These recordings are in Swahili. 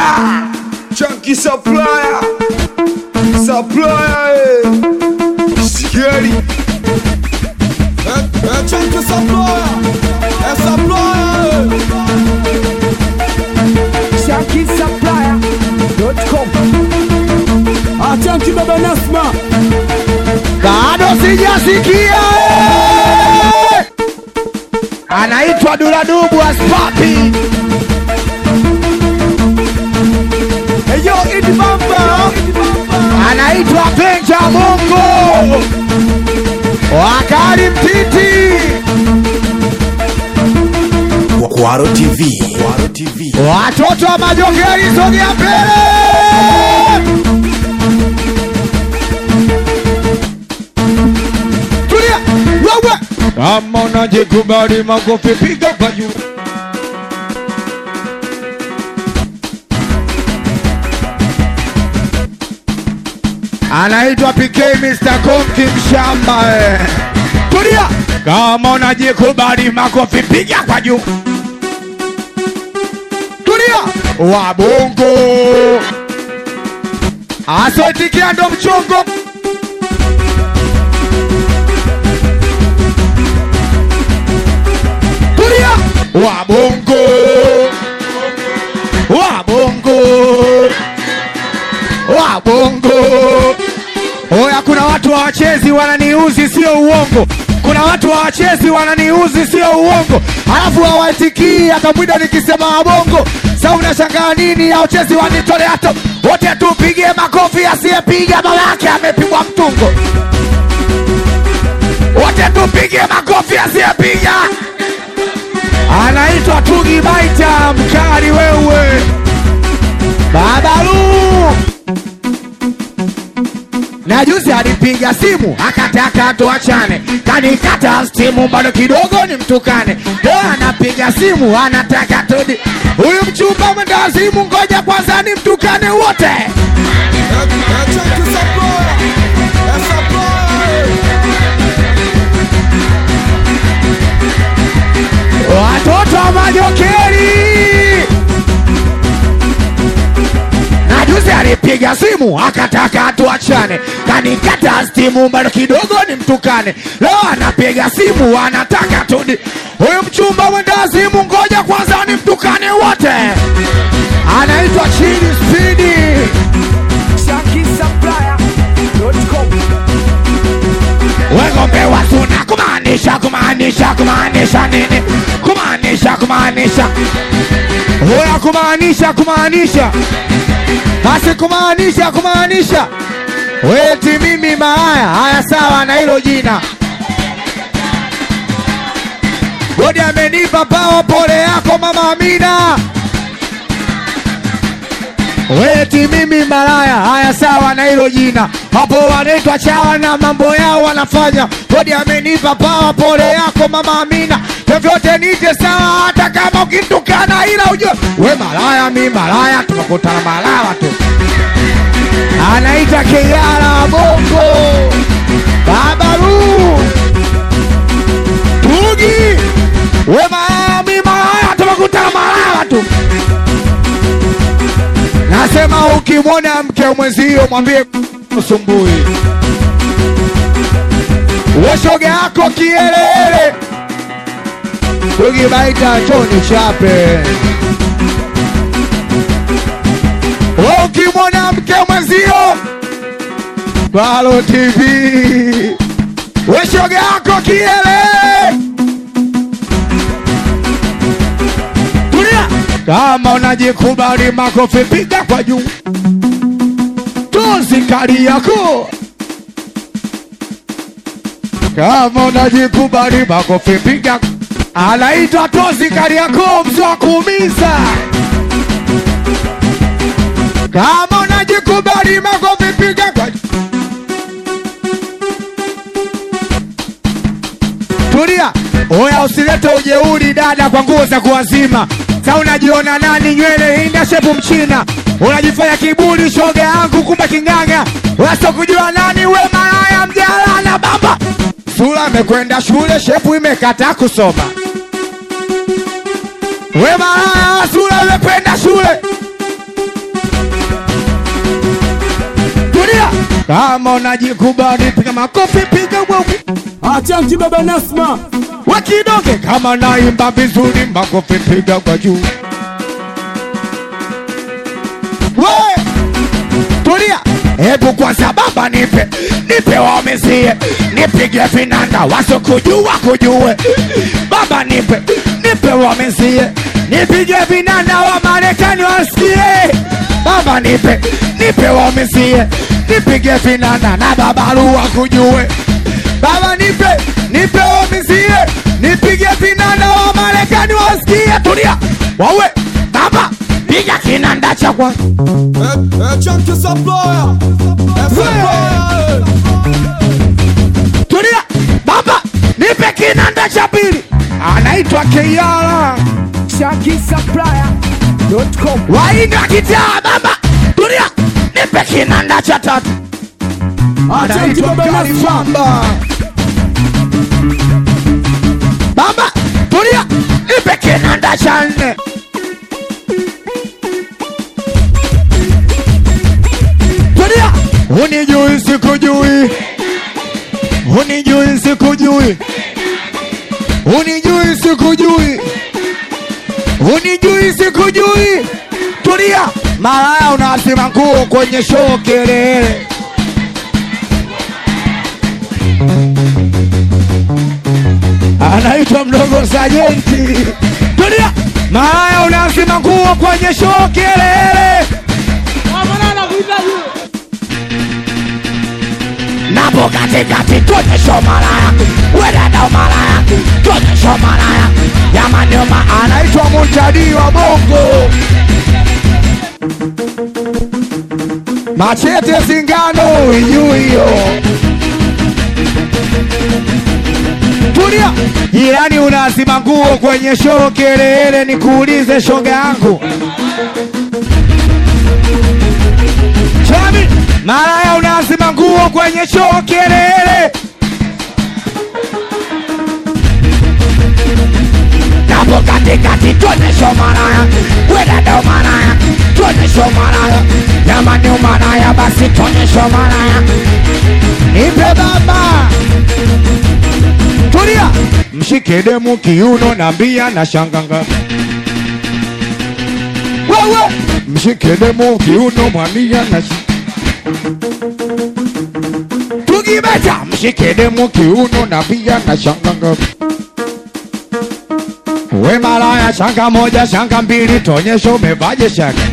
Chunky supplier, scary. Chunky supplier, ChunkySupplier.com. Chunky baba Nasma. Bado sijasikia. Anaitwa Duladubu Aspapi. Eyo Idi Bamba. Anaitwa Benja Mungu. Wakali Mtiti. Kwaro TV. Watoto wa Majongeri sogea mbele. Tulia, wewe. Kama unajikubali makofi piga kwa juu. Anaitwa PK Mr. Konki Mshamba. Tulia. Kama unajikubali makofi piga kwa juu. Tulia. Wabongo. Asoitikia ndo mchongo. Tulia. Wabongo. Oya, kuna watu hawachezi wananiuzi sio uongo. Kuna watu hawachezi wananiuzi sio uongo. Alafu hawaitikii hata muda nikisema wabongo. Sasa unashangaa nini? Hawachezi wanitole hata. Wote tupige makofi, asiyepiga babake amepigwa mtungo. Wote tupige makofi, asiyepiga. Anaitwa Tugi Baita mkali wewe. Babalu. Na juzi alipiga simu akataka tuachane, kanikata stimu bado kidogo ni mtukane. Leo anapiga simu anataka tudi. Huyu mchumba mwendazimu, ngoja kwanza ni mtukane wote. Chunky supplier. Watoto wa Majokeri. Na juzi alipiga simu akataka tuachane, kanikata stimu bado kidogo ni mtukane. Leo anapiga simu anataka tudi. Huyu mchumba mwendazimu, ngoja kwanza ni mtukane wote. Anaitwa Chini Speedy. ChunkySupplier.com. Wengombe wasuna kumaanisha nini? Kumaanisha. Hoya kumaanisha. Hasi kumaanisha. Weti mimi maaya. Haya sawa na hilo jina. Godi amenipa pao, pole yako mama Amina. Weti mimi malaya. Haya sawa na hilo jina. Hapo wanaitwa chawa na mambo yao wanafanya. Godi amenipa pao, pole yako mama Amina. Vyovyote nite sawa hata kama ukitukana, ila ujue we malaya mi malaya, tumekutana malaya tu. Anaita Keyala Bongo. Babaru. Tugi. We malaya mi malaya, tumekutana malaya tu. Nasema ukimwona mke mwenzio mwambie usumbui. Weshoge yako kielele. Tugi Baita Tony Chape. Ukimwona mke mwenzio Kwaro TV. Weshoge yako kielele. Tulia. Kama unajikubali makofi piga kwa juu. Tozi kali yako. Kama unajikubali makofi piga. Anaitwa Tozi kali yako, mzee wa kuumiza. Kama unajikubali makofi piga kwa juu. Tulia. Oya, usilete ujeuri dada kwa nguo za kuwazima. Sasa unajiona nani? Nywele inda shepu mchina. Unajifanya kiburi shoga yangu, kumbe kinganga. Wasa kujua nani we malaya mjala na baba. Sura amekwenda shule, shepu imekata kusoma. We malaya, sura imekwenda shule. Kama unajikubali piga makofi, piga wewe. Achanki baba Nasma. Wakidoge kama naimba vizuri, makofi piga kwa juu. We tulia, hebu kwanza baba nipe wamezie, nipige vinanda wasokujua kujue. Baba nipe wamezie, nipige vinanda wa Marekani wasikie. Baba nipe wamezie, nipige vinanda na babarua kujue. Baba nipe wamezie, nipige vinanda wa Marekani wasikie. Tulia wawe baba, piga kinanda cha kwa Achanki supplier. Supplier. tulia baba, nipe kinanda cha pili. Anaitwa Kiara ShankySupplier.com. waina gitaa. Baba tulia, nipe kinanda cha tatu. Achanki baba Nasma. Baba tulia, nipe kinanda cha nne. Tulia, unijui sikujui, unijui sikujui, unijui sikujui, unijui sikujui. Tulia, malaya unasema nguo kwenye show kelele. Anaitwa mdogo Sajenti. Tulia, malaya unasema nguo kwenye show kelele. Napo katikati tuonyesho malaya, wedada malaya, tuonyesho malaya. Jamani anaitwa Muntadi wa Bongo. Machete Singano hiyo. Tulia, jirani unazima nguo kwenye show kelele, nikuulize shoga yangu. Chami, malaya unazima nguo kwenye show kelele. Napo katikati tuonyesho malaya, wedada malaya, tuonyesho malaya. Jamani malaya, basi tuonyesho malaya. Nipe baba. Tulia, mshike demu kiuno na mbia na shanganga. Wewe mshike demu kiuno mwambia na tugibeta, mshike demu kiuno na mbia na shanganga. We malaya, shanga moja shanga mbili, tonyesho umevaje shanga.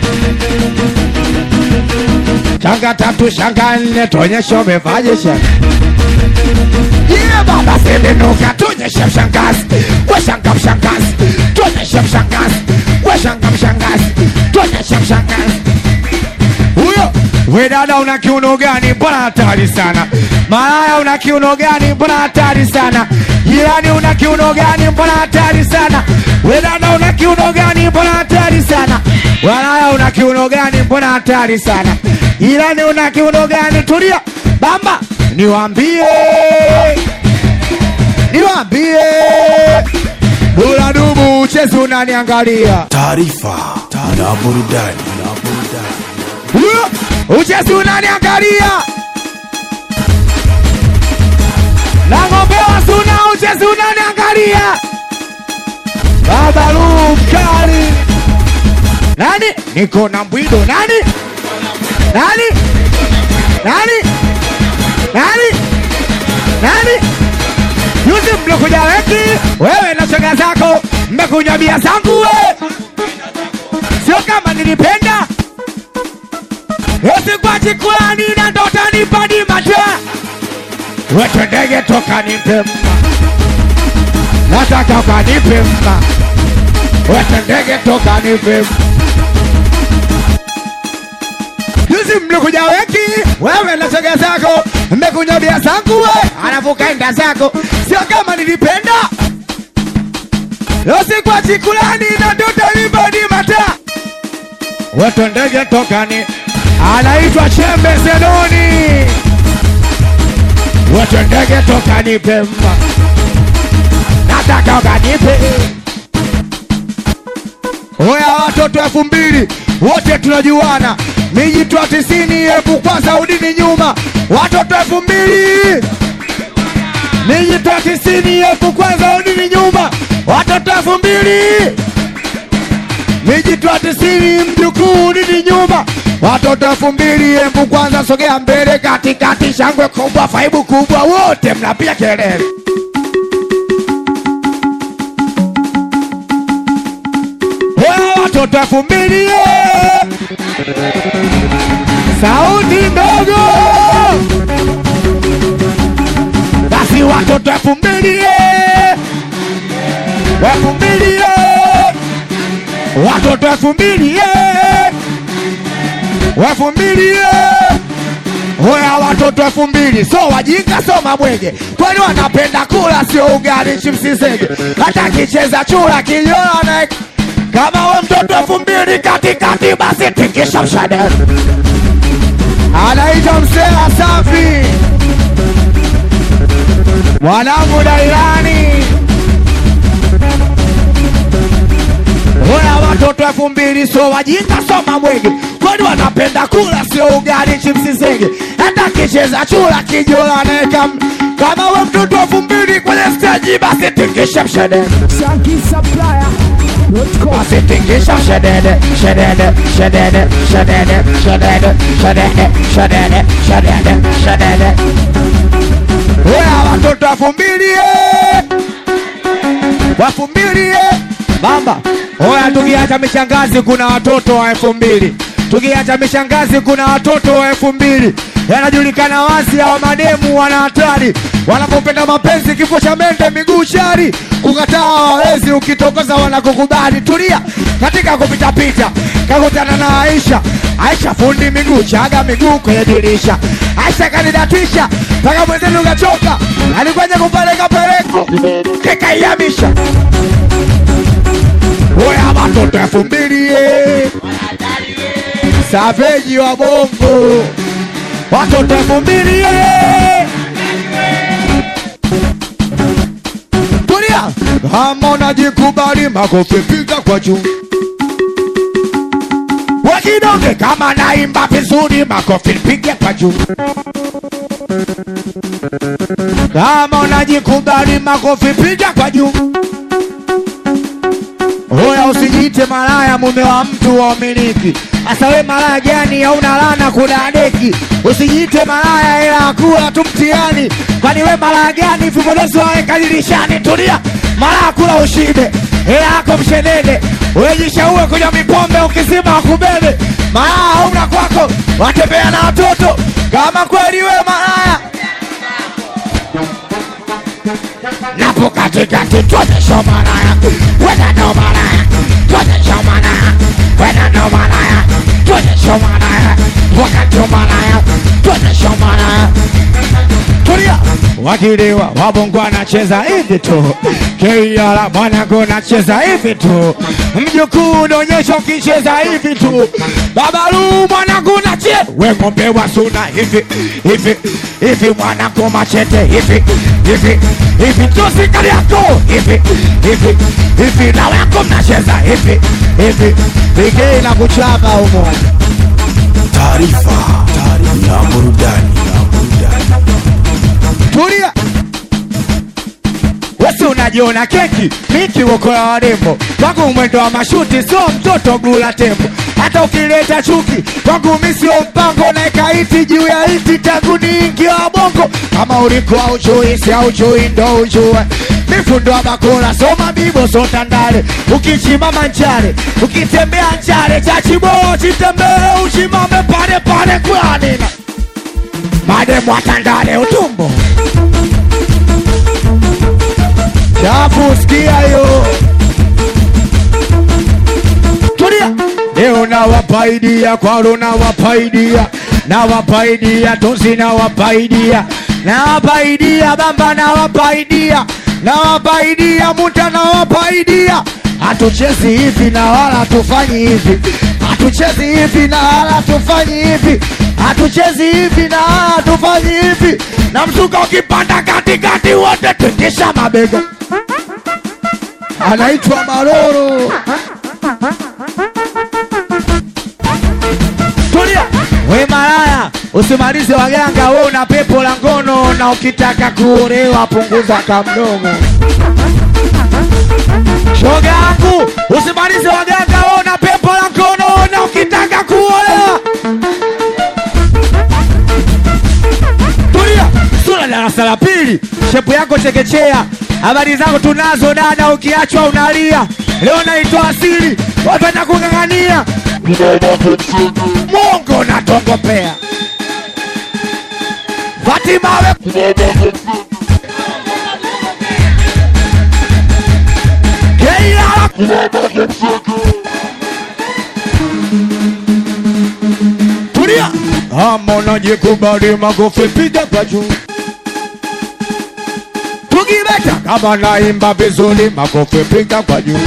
Shanga tatu shanga nne, tonyesho umevaje shanga. Yeah baba semenuka, tonyesha mshangazi. We shanga mshangazi, tonyesha mshangazi. We shanga mshangazi, tonyesha mshangazi. Huyo we dada una kiuno gani, mbona hatari sana. Malaya una kiuno gani, mbona hatari sana. Jirani una kiuno gani, mbona hatari sana. We dada una kiuno gani, mbona hatari sana. Malaya una kiuno gani, mbona hatari sana. Jirani una kiuno gani. Tulia bamba, niwaambie Dula dubu chezi unaniangalia. Taarifa na burudani. Uchezi unaniangalia. Na ng'ombe wa Suna uchezi unaniangalia. Baba Lukali. Nani? Niko na Mbwido. Nani? Yuzi mlokuja wengi, wewe na shoga zako, mmekunywa bia zangu we. Sio kama nilipenda. Yosi kwa chikulani na ndota nipadi macha. Wetu ndege toka nipe mma. Nataka ukanipe mma. Wetu ndege toka nipe mma. Yuzi mlokuja wengi, wewe na shoga zako, mmekunywa bia zangu we. Alafu kaenda zako, sio kama nilipenda. Yosi kwa chikulani na ndota nipadi macha. Wetu ndege toka ni anaitwa Chembe Zedoni. Wetu ndege toka nipe mma. Nataka ukanipe. Oya watoto 2000 wote tunajuana. miji twa 90,000 kwanza udini nyuma, watoto 2000. Miji twa 90,000 kwanza udini nyuma, watoto 2000. Miji twa 90 mjukuu udini nyuma, watoto 2000. Hebu kwanza sogea mbele, katikati shangwe kubwa, faibu kubwa, wote mnapiga kelele. Watoto 2000, sauti ndogo. Basi watoto 2000, 2000, watoto 2000, 2000. Oya watoto 2000, so wajinga so mabwege, kwani wanapenda kula sio ugali chipsi zege, hata kicheza chura kijola na kama we mtoto 2000 katikati basi tikisha mshadara. Anaita Msela Safi, mwanangu Dailani. Oya watoto 2000, so wajinga so mabwege, kwani wanapenda kula sio ugali chipsi zege, hata kicheza chura kijola na kama we mtoto 2000 kwenye stage basi tikisha mshadara. Chunky Supplier. Basi tikisha mshadara, shadara, shadara, shadara, shadara, shadara, shadara, shadara, shadara. Oya watoto 2000, 2000. Bamba, oya tukiacha mishangazi kuna watoto wa 2000. Tukiacha mishangazi kuna watoto wa 2000. Yanajulikana wazi hawa mademu wana hatari, wanapopenda mapenzi kifo cha mende miguu shari, kukataa hawawezi, ukitokoza wanakukubali. Tulia katika kupita pita, kakutana na Aisha. Aisha fundi miguu, chaga miguu kwenye dirisha. Aisha kanidatisha mpaka mwenzenu kachoka, alikuja kupeleka peleko kikaihamisha. Oya watoto 2000, Saveji wa bongo, watoto 2000. Tulia kama unajikubali, makofi piga kwa juu. Wakidonge kama naimba vizuri, makofi piga kwa juu. Kama unajikubali, makofi piga kwa juu. Oya usijiite malaya, mume wa mtu wa umiliki. Asa we malaya gani hauna lana kudadeki? Usijiite malaya ila akula tu mtihani, kwani we malaya gani vipodozi waweka dirishani? Tulia malaya kula ushibe, ila ako mshenene. Uwejishaue kuja mipombe ukizima wakubebe. Malaya hauna kwako, watembea na watoto. Kama kweli we malaya, napo katikati tuonyesha malaya. Wena no malaya, tuonyesha malaya. Wena no malaya, tuonyesha malaya. Wakati malaya, tuonyesha malaya. Tulia wakilewa wabongo anacheza hivi tu, Keyala mwanangu anacheza hivi tu, mjukuu unaonyesha ukicheza hivi tu, Babalu mwanangu anacheza, we ngombe wa suna hivi hivi hivi, mwanangu machete hivi hivi hivi, tosi kali yako hivi hivi hivi, na wako mnacheza hivi hivi, Bigei na kuchapa humo. Taarifa na burudani. Tulia wesi unajiona keki, miki wokola warembo, kwangu mwendo wa mashuti sio mtoto gula tembo. Hata ukileta chuki kwangu misio mpango, na ikaiti juu ya iti tangu niingi wa bongo. Kama uliko haujui si haujui ndo ujue, mifundo wa bakula soma bibo sota ndale. Ukichimama nchale, ukitembea nchale, chachibo chitembee uchimame pale pale kwa nina mademu atandale utumbo. Chafu sikia yo. Tulia leo na wapaidia, kwaro na wapaidia, na wapaidia tozi na wapaidia, na wapaidia bamba na wapaidia, na wapaidia muta na wapaidia. Hatuchezi hivi na wala tufanyi hivi, hatuchezi hivi na wala tufanyi hivi, hatuchezi hivi na wala tufanyi hivi. Na msuka ukipanda katikati wote tukisha mabega. Anaitwa Maroro. Tulia We malaya, usimalize waganga, wewe una pepo la ngono, na ukitaka kuolewa punguza kamdomo. Shoga yangu, usimalize waganga, wewe una pepo la ngono, na ukitaka kuolewa. Tulia, sura darasa la pili, shepu yako chekechea. Habari zako tunazo dada, ukiachwa unalia. Leo naitwa asili, watu wanakung'ang'ania. Mungu natongopea Fatima we Keila Tulia Amona jikubali magofe piga kwa juu. Tugibeta kama naimba vizuri magofe piga kwa juu.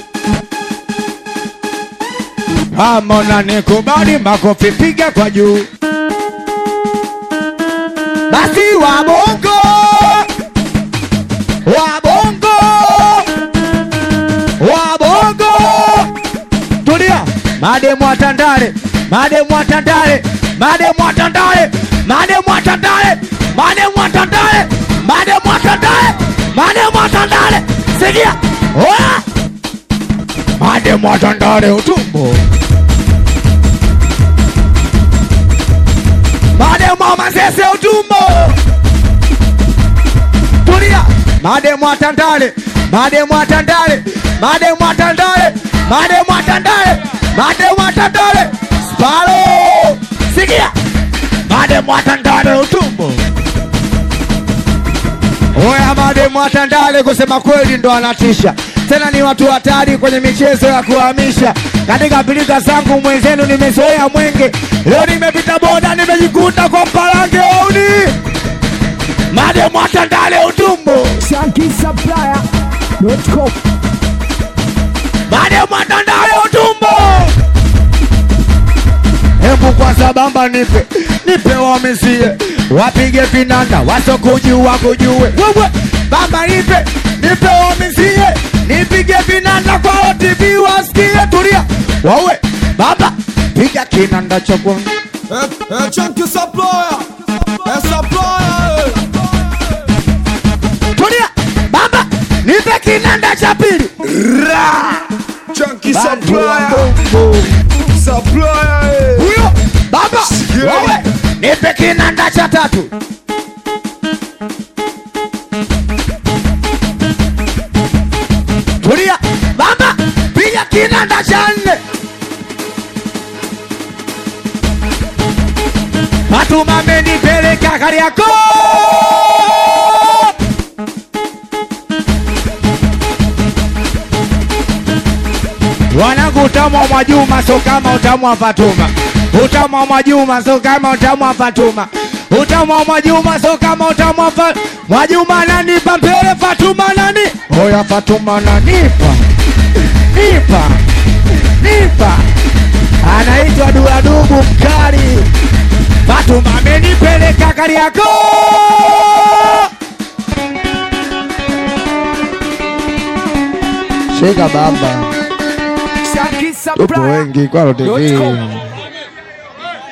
Amona nikubali makofi piga kwa juu. Basi wabongo Wabongo Wabongo Tulia Mademu atandale Mademu atandale Mademu atandale Mademu atandale Mademu atandale Mademu atandale Mademu atandale Sikia Oya Mademu atandale utumbo. Mademu mazese utumbo. Tulia. Mademu atandale. Mademu atandale. Mademu atandale. Mademu atandale. Mademu atandale. Spalo. Sikia. Mademu atandale utumbo. Oya mademu atandale kusema kweli ndo anatisha. Tena ni watu hatari kwenye michezo ya kuhamisha. Katika pilika zangu mwenzenu nimezoea mwenge. Leo nimepita boda nimejikuta kwa mpalange auni. Mademu atandale utumbo. ShankySupplier.com. Mademu atandale utumbo. Hebu kwa sabamba nipe wamisie. Wapige vinanda wasokujua kujue. Wewe bamba nipe wamisie. Nipige vinanda kwa OTV wasikie. Tulia wawe baba piga kinanda choko. ShankySupplier. Supplier. Tulia baba nipe kinanda cha pili. ShankySupplier. Supplier. Huyo baba wawe nipe kinanda cha tatu. Tulia baba piga kinanda cha nne. Fatuma amenipeleka Kariakoo. Wanangu utamu wa Mwajuma so kama utamu wa Fatuma. Utamu wa Mwajuma so kama utamu wa Fatuma. Utamu wa Mwajuma so kama utamu wa Fatuma. Mwajuma nanipa mbele, Fatuma nani? Oya Fatuma nanipa. Nipa anaitwa Duladubu mkali. Fatuma amenipeleka Kariakoo. Shika baba. Tupo wengi kwa OTV.